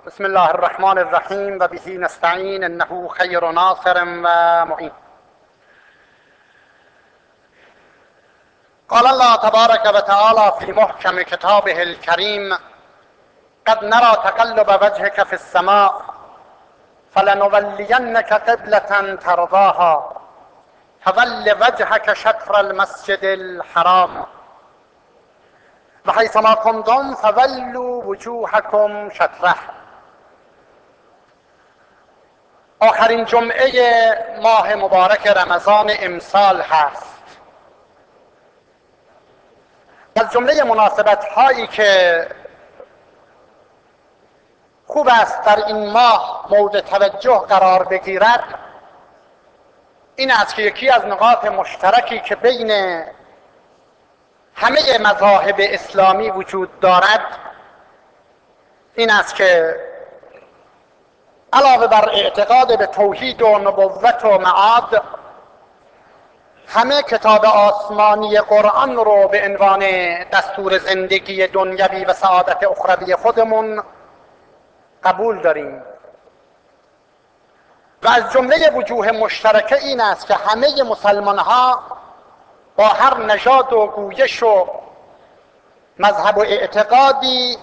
بسم الله الرحمن الرحیم و به نستعین انه خیر ناصر و معین. قال الله تبارک و تعالی فی محکم کتابه الکریم: قد نرى تقلب وجهك في السماء فلنولینك قبلة ترضاها فول وجهك شطر المسجد الحرام و حیثما کنتم فولوا وجوهکم شطره. آخرین جمعه ماه مبارک رمضان امسال هست. از جمله مناسبت هایی که خوب است در این ماه مورد توجه قرار بگیرد این است که یکی از نقاط مشترکی که بین همه مذاهب اسلامی وجود دارد این است که علاوه بر اعتقاد به توحید و نبوت و معاد، همه کتاب آسمانی قرآن رو به عنوان دستور زندگی دنیوی و سعادت اخروی خودمون قبول داریم. و از جمله وجوه مشترکه این است که همه مسلمان ها با هر نژاد و گویش و مذهب و اعتقادی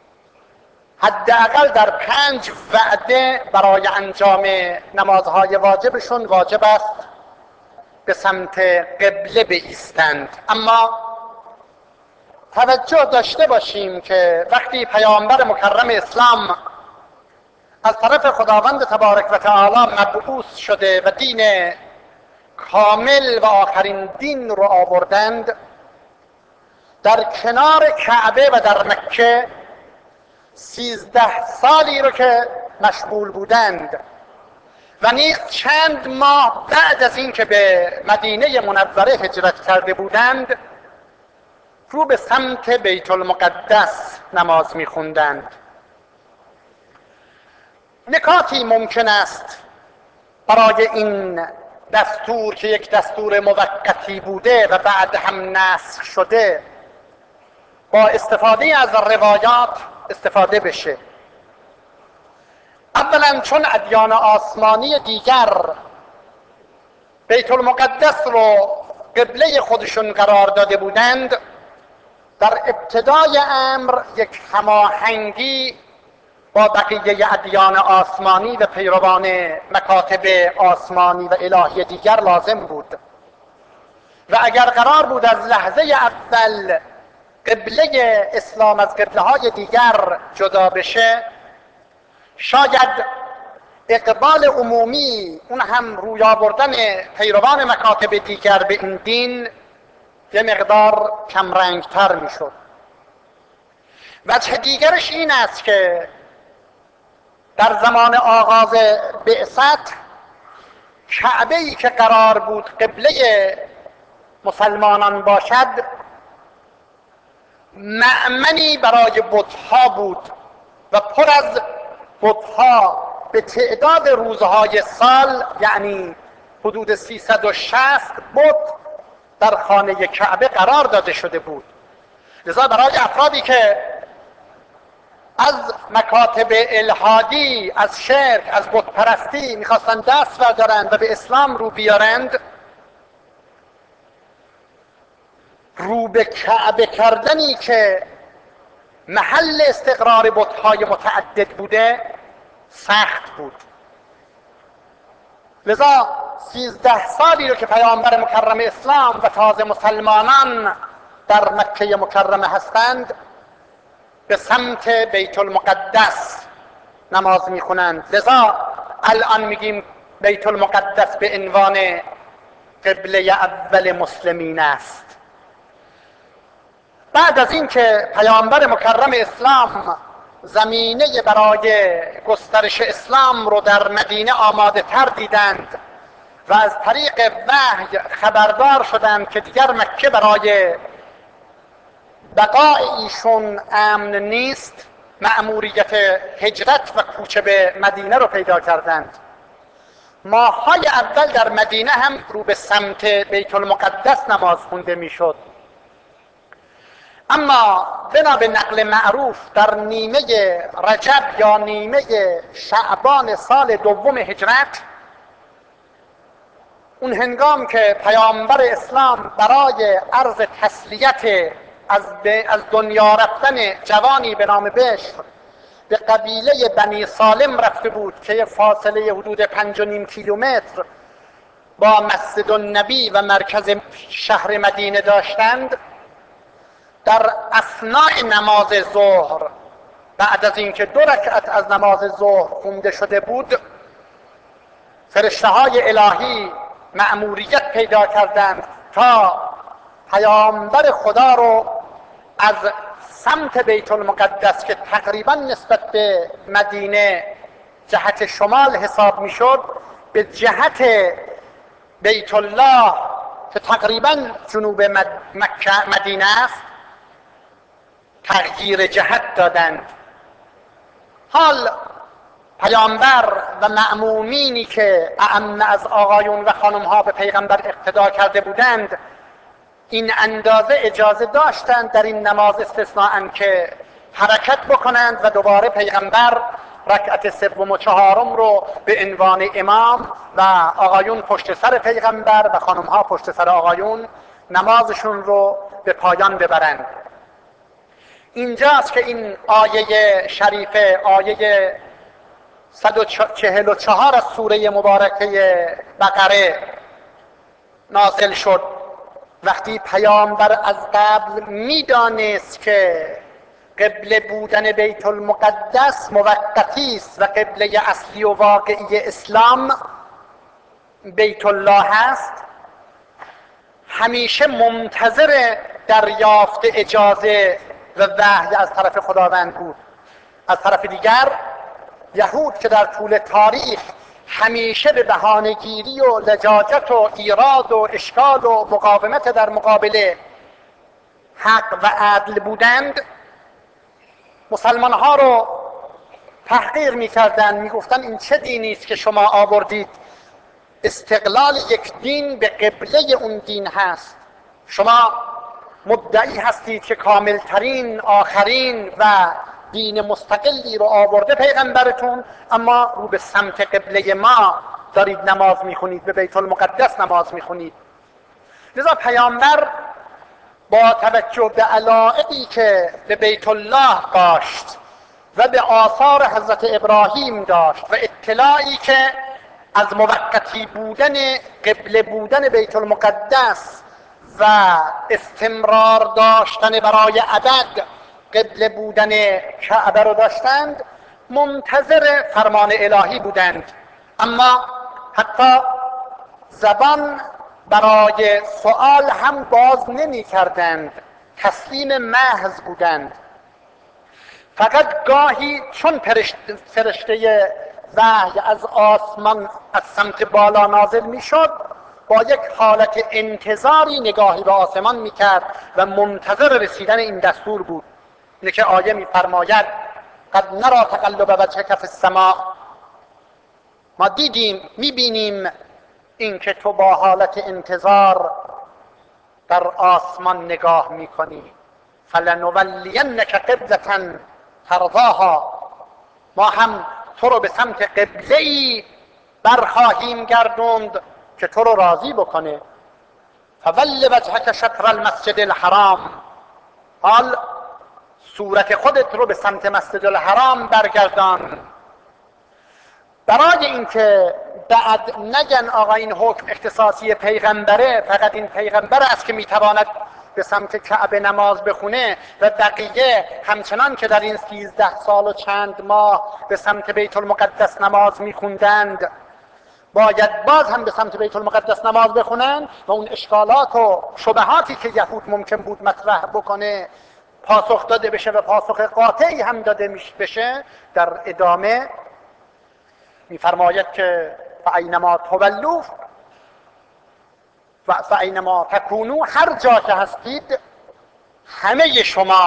حداقل در 5 وعده برای انجام نمازهای واجبشون واجب است به سمت قبله بایستند. اما توجه داشته باشیم که وقتی پیامبر مکرم اسلام از طرف خداوند تبارک و تعالی مبعوث شده و دین کامل و آخرین دین رو آوردند، در کنار کعبه و در مکه 13 سالی رو که مشغول بودند و نیز چند ماه بعد از این که به مدینه منوره هجرت کرده بودند رو به سمت بیت المقدس نماز می‌خواندند. نکاتی ممکن است برای این دستور که یک دستور موقتی بوده و بعد هم نسخ شده با استفاده از روایات استفاده بشه. اولا چون ادیان آسمانی دیگر بیت المقدس رو قبله خودشون قرار داده بودند، در ابتدای امر یک هماهنگی با بقیه ادیان آسمانی و پیروان مکاتب آسمانی و الهی دیگر لازم بود و اگر قرار بود از لحظه اول قبله اسلام از قبله های دیگر جدا بشه، شاید اقبال عمومی اون هم روی آوردن پیروان مکاتب دیگر به این دین یه مقدار کمرنگتر میشد. وجه دیگرش این است که در زمان آغاز بعثت کعبه‌ای که قرار بود قبله مسلمانان باشد مأمنی برای بت‌ها بود و پر از بت‌ها به تعداد روزهای سال، یعنی حدود 360 بت در خانه کعبه قرار داده شده بود. لذا برای افرادی که از مکاتب الحادی، از شرک، از بت پرستی میخواستن دست بردارند و به اسلام رو بیارند، رو به کعبه کردنی که محل استقرار بت‌های متعدد بوده سخت بود. لذا 13 سالی رو که پیامبر مکرم اسلام و تازه مسلمانان در مکه مکرمه هستند به سمت بیت المقدس نماز میخونند. لذا الان میگیم بیت المقدس به عنوان قبله اول مسلمین است. بعد از این که پیامبر مکرم اسلام زمینه برای گسترش اسلام رو در مدینه آماده تر دیدند و از طریق وحی خبردار شدند که دیگر مکه برای بقای ایشون امن نیست، مأموریت هجرت و کوچه به مدینه رو پیدا کردند. ماه‌های اول در مدینه هم رو به سمت بیت المقدس نماز خونده میشد. اما بنا به نقل معروف در نیمه رجب یا نیمه شعبان سال دوم هجرت، اون هنگام که پیامبر اسلام برای عرض تسلیت از دنیا رفتن جوانی به نام بشر به قبیله بنی سالم رفته بود که فاصله حدود 5.5 کیلومتر با مسجد النبی و مرکز شهر مدینه داشتند، در اثناء نماز ظهر بعد از اینکه 2 رکعت از نماز ظهر خونده شده بود، فرشته های الهی مأموریت پیدا کردند تا پیامبر خدا رو از سمت بیت المقدس که تقریبا نسبت به مدینه جهت شمال حساب میشد به جهت بیت الله که تقریبا جنوب مدینه است تغییر جهت دادند. حال پیامبر و مأمومینی که اعم از آقایون و خانمها به پیغمبر اقتدا کرده بودند این اندازه اجازه داشتند در این نماز استثناءً که حرکت بکنند و دوباره پیغمبر رکعت 3 و 4 رو به عنوان امام و آقایون پشت سر پیغمبر و خانمها پشت سر آقایون نمازشون رو به پایان ببرند. اینجاست که این آیه شریفه، آیه 144 از سوره مبارکه بقره نازل شد. وقتی پیامبر از قبل میدانست که قبله بودن بیت المقدس موقتی است و قبله اصلی و واقعی اسلام بیت الله است، همیشه منتظر دریافت اجازه و وحی از طرف خداوند بود. از طرف دیگر یهود که در طول تاریخ همیشه به بهانه‌گیری و لجاجت و ایراد و اشکال و مقاومت در مقابل حق و عدل بودند، مسلمان ها رو تحقیر می‌کردند، می‌گفتند این چه دینی است که شما آوردید؟ استقلال یک دین به قبله اون دین هست. شما مدعی هستید که کاملترین، آخرین و دین مستقلی رو آورده پیغمبرتون، اما رو به سمت قبله ما دارید نماز میخونید، به بیت المقدس نماز میخونید. لذا پیامبر با توجه به علایقی که به بیت الله داشت و به آثار حضرت ابراهیم داشت و اطلاعی که از موقتی بودن قبله بودن بیت المقدس و استمرار داشتن برای ابد قبله بودن کعبه رو داشتند، منتظر فرمان الهی بودند، اما حتی زبان برای سؤال هم باز نمی کردند، تسلیم محض بودند. فقط گاهی چون فرشته وحی از آسمان از سمت بالا نازل می شد، با یک حالت انتظاری نگاهی به آسمان می کرد و منتظر رسیدن این دستور بود. اینه که آیه می فرماید قد نرى تقلب وجهک فی السماء، ما دیدیم، می بینیم این که تو با حالت انتظار در آسمان نگاه می کنی. فلنولینک قبلة ترضاها، ما هم تو رو به سمت قبله‌ای برخواهیم گردوند که تو رو راضی بکنه. فول وجهک شطر المسجد الحرام، حال صورت خودت رو به سمت مسجد الحرام برگردان. برای اینکه بعد نگن آقا این حکم اختصاصی پیغمبره، فقط این پیغمبر است که میتواند به سمت کعبه نماز بخونه و بقیه همچنان که در این 13 سال و چند ماه به سمت بیت المقدس نماز میخوندند باید باز هم به سمت بیت المقدس نماز بخونند و اون اشکالات و شبهاتی که یهود ممکن بود مطرح بکنه پاسخ داده بشه و پاسخ قاطعی هم داده بشه. در ادامه میفرماید که فاینما تولوا و فاینما تکونوا، هر جا که هستید همه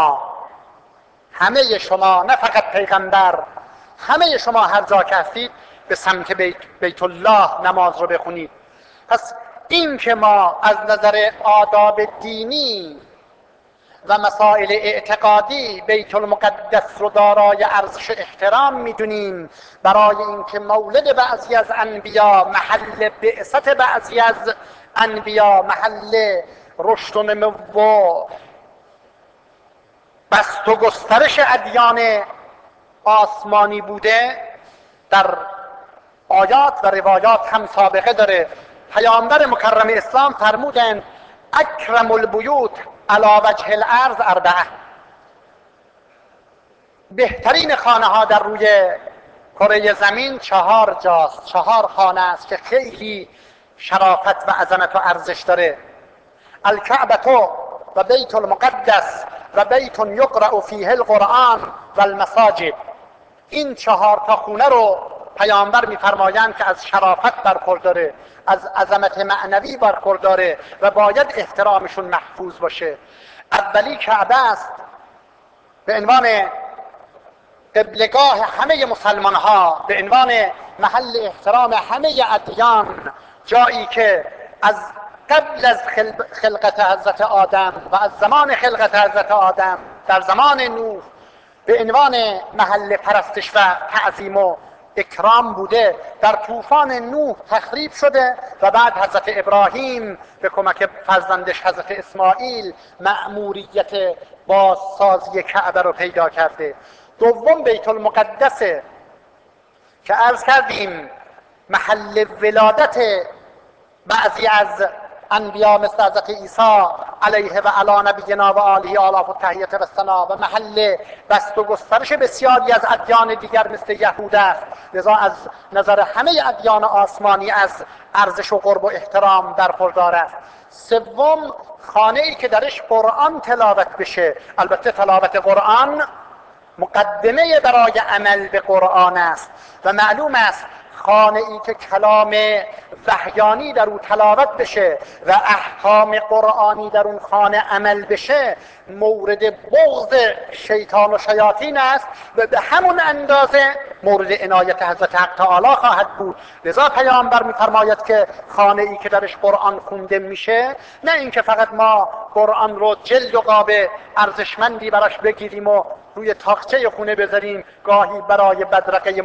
شما نه فقط پیغمبر، همه شما هر جا که هستید به سمت بیت الله نماز رو بخونید. پس این که ما از نظر آداب دینی و مسائل اعتقادی بیت المقدس رو دارای ارزش احترام میدونیم، برای اینکه مولد بعضی از انبیا، محل بعثت بعضی از انبیا، محل رشد و نمو و بست و گسترش ادیان آسمانی بوده، در آیات و روایات هم سابقه داره. پیامبر مکرم اسلام فرمودند اکرم البیوت علی وجه الارض اربعه، بهترین خانه ها در روی کره زمین 4 جاست، 4 خانه است که خیلی شرافت و عظمت و ارزش داره. الکعبه و بیت المقدس و بیت یقرأ فیه القرآن و المساجد. این 4 تا خونه رو پیامبر میفرمایند که از شرافت برخورداره، از عظمت معنوی برخورداره و باید احترامشون محفوظ باشه. اولی کعبه است به عنوان قبلگاه همه مسلمان ها، به عنوان محل احترام همه ادیان، جایی که از قبل از خلقت حضرت آدم و از زمان خلقت حضرت آدم در زمان نوح به عنوان محل پرستش و تعظیم و اکرام بوده، در طوفان نوح تخریب شده و بعد حضرت ابراهیم به کمک فرزندش حضرت اسماعیل مأموریت بازسازی کعبه رو پیدا کرده. دوم بیت المقدسه که عرض کردیم محل ولادت بعضی از انبیا مثل حضرت عیسی علیه و علی نبینا و آله آلاف التحیة و الثنا و محل بست و گسترش بسیاری از ادیان دیگر مثل یهود است. لذا از نظر همه ادیان آسمانی از ارزش و قرب و احترام برخوردار است. سوم خانه ای که درش قرآن تلاوت بشه. البته تلاوت قرآن مقدمه برای عمل به قرآن است و معلوم است خانه ای که کلام وحیانی در اون تلاوت بشه و احکام قرآنی در اون خانه عمل بشه مورد بغض شیطان و شیاطین است و به همون اندازه مورد عنایت حضرت حق تعالی خواهد بود. لذا پیامبر می‌فرماید که خانه ای که درش قرآن خونده میشه، نه اینکه فقط ما قرآن رو جلد و قاب ارزشمندی براش بگیریم و روی تاقچه خونه بذاریم، گاهی برای بدرقه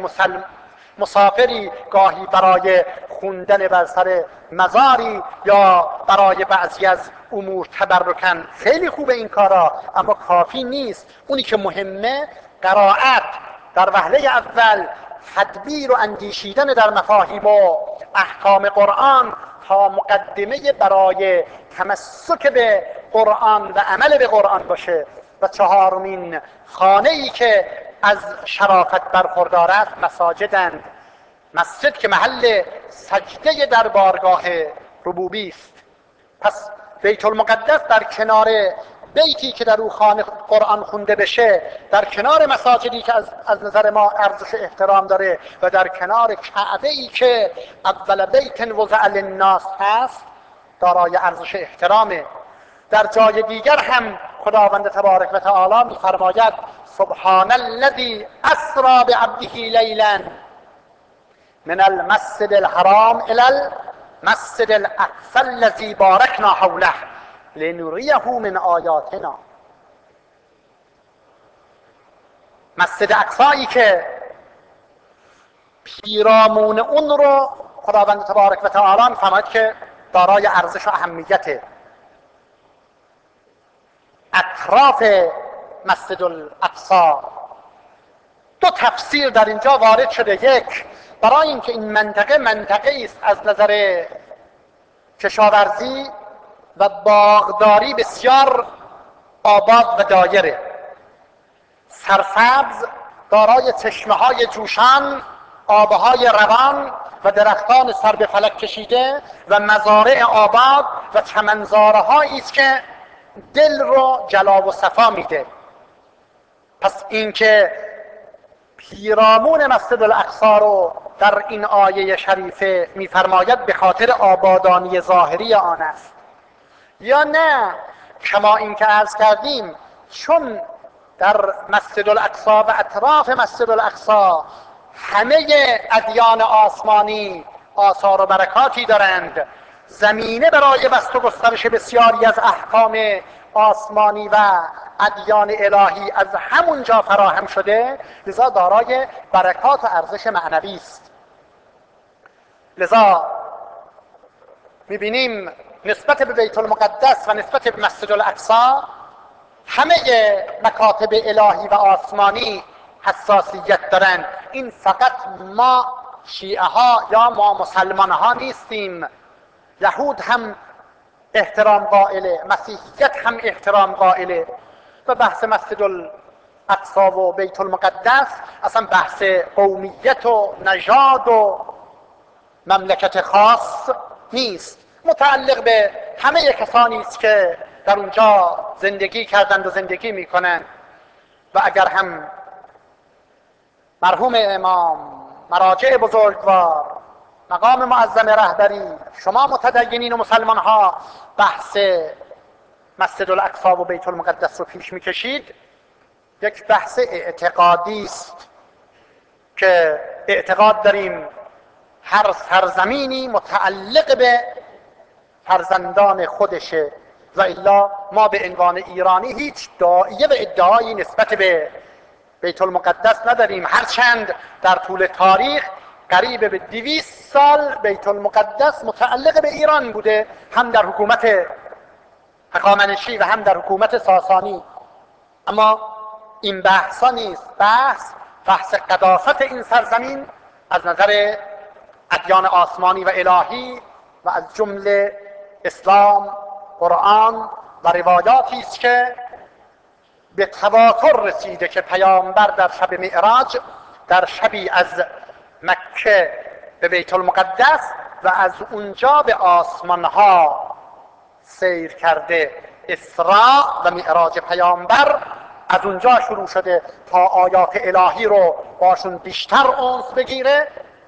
مسافری، گاهی برای خوندن بر سر مزاری یا برای بعضی از امور تبرکن. خیلی خوبه این کارا، اما کافی نیست. اونی که مهمه قرائت در وهله اول، تدبیر و اندیشیدن در مفاهیم و احکام قرآن تا مقدمه برای تمسک به قرآن و عمل به قرآن باشه. و چهارمین خانه ای که از شرافت برخوردار است مساجدند. مسجد که محل سجده در بارگاه ربوبی است. پس بیت المقدس در کنار بیتی که در او قرآن خونده بشه، در کنار مساجدی که از نظر ما ارزش احترام داره و در کنار کعبه ای که اول بیت وضع للناس هست، دارای ارزش احترامه. در جای دیگر هم خداوند تبارک و تعالی می‌فرماید سبحان الذی اسری بعبده لیلا من المسجد الحرام الی المسجد الاقصی الذی بارکنا حوله لنریه من آیاتنا. مسجد اقصایی که پیرامون اون رو خداوند تبارک و تعالی می‌فرماید که دارای ارزش و اهمیته. اطراف مسجد الاقصی دو تفسیر در اینجا وارد شده. یک، برای اینکه این منطقه است از نظر کشاورزی و باغداری بسیار آباد و دایره، سرسبز، دارای چشمه های جوشان، آبهای روان و درختان سر به فلک کشیده و مزارع آباد و چمنزارهایی است که دل رو جلا و صفا میده. پس اینکه پیرامون مسجد الاقصی رو در این آیه شریفه میفرماید به خاطر آبادانی ظاهری آن است، یا نه کما اینکه عرض کردیم چون در مسجد الاقصی و اطراف مسجد الاقصی همه ادیان آسمانی آثار و برکاتی دارند، زمینه برای بست و گسترش بسیاری از احکام آسمانی و ادیان الهی از همونجا فراهم شده، لذا دارای برکات و ارزش معنوی است. لذا میبینیم نسبت به بیت المقدس و نسبت به مسجد الاقصی همه مکاتب الهی و آسمانی حساسیت دارند. این فقط ما شیعه ها یا ما مسلمان ها نیستیم، یهود هم احترام قائله، مسیحیت هم احترام قائله. و بحث مسجد الاقصی و بیت المقدس اصلا بحث قومیت و نژاد و مملکت خاص نیست، متعلق به همه کسانی است که در اونجا زندگی کردند و زندگی میکنند. و اگر هم مرحوم امام، مراجع بزرگوار، مقام معظم رهبری، شما متدینین و مسلمان ها بحث مسجد الاقصی و بیت المقدس رو پیش میکشید، یک بحث اعتقادی است که اعتقاد داریم هر سرزمینی متعلق به فرزندان خودشه و الا ما به عنوان ایرانی هیچ داعیه و ادعایی نسبت به بیت المقدس نداریم، هرچند در طول تاریخ قریب به 200 سال بیت المقدس متعلق به ایران بوده، هم در حکومت هخامنشی و هم در حکومت ساسانی. اما این بحثا نیست، بحث قداست این سرزمین از نظر ادیان آسمانی و الهی و از جمله اسلام، قرآن و روایاتی است که به تواتر رسیده که پیامبر در شب معراج، در شبی از مکه به بیت المقدس و از اونجا به آسمان ها سیر کرده. اسراء و معراج پیامبر از اونجا شروع شده تا آیات الهی رو باشون بیشتر انس بگیره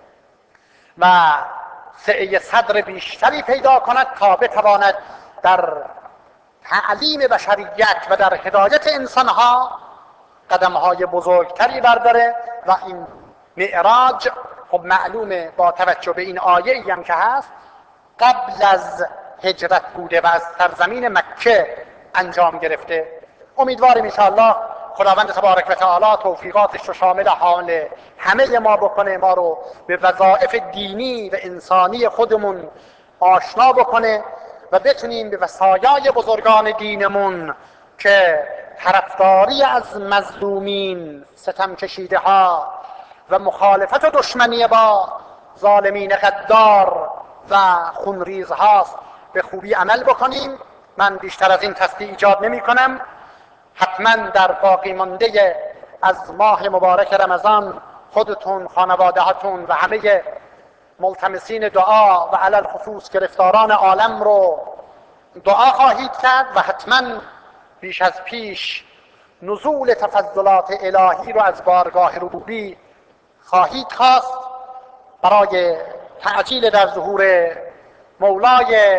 و سعه صدر بیشتری پیدا کند تا بتواند در تعلیم بشریت و در هدایت انسانها قدمهای بزرگتری برداره. و این معراج خب معلومه با توجه به این آیه ای هم که هست قبل از هجرت بوده و از سرزمین مکه انجام گرفته. امیدواریم انشاءالله خداوند تبارک و تعالی توفیقاتش رو شامل حال همه ما بکنه، ما رو به وظایف دینی و انسانی خودمون آشنا بکنه و بتونیم به وصایای بزرگان دینمون که طرفداری از مظلومین، ستم کشیده ها و مخالفت و دشمنی با ظالمین غدار و خونریز هاست به خوبی عمل بکنیم. من بیشتر از این تصدیق ایجاد نمی کنم. حتما در باقی مانده از ماه مبارک رمضان خودتون، خانوادهاتون و همه ملتمسین دعا و علل خصوص گرفتاران عالم رو دعا خواهید کرد و حتما بیش از پیش نزول تفضلات الهی رو از بارگاه ربوبی خواهید خواست برای تعجیل در ظهور مولای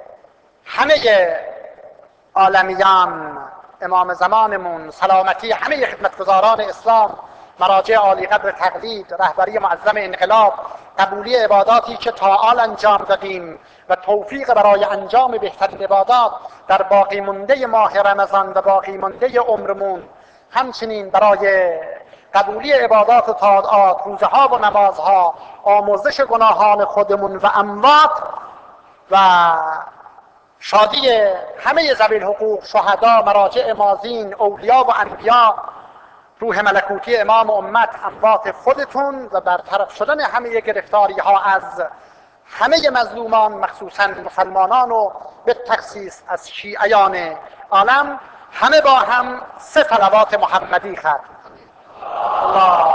همه عالمیان، امام زمانمون، سلامتی همه خدمتگزاران اسلام، مراجع عالی قدر تقلید، رهبری معظم انقلاب، قبولی عباداتی که تا آل انجام دادیم و توفیق برای انجام بهترین عبادات در باقی مانده ماه رمضان و باقی مانده عمرمون، همچنین برای قبولی عبادات و طاعات، روزها و نمازها، آمرزش گناهان خودمون و اموات و شادی همه ذوی الحقوق، شهدا، مراجع ماضین، اولیا و انبیا، روح ملکوتی امام امت، اموات خودتون و برطرف شدن همه گرفتاری ها از همه مظلومان، مخصوصا مسلمانان و به تخصیص از شیعیان عالم. همه با هم 3 صلوات محمدی خواند. الله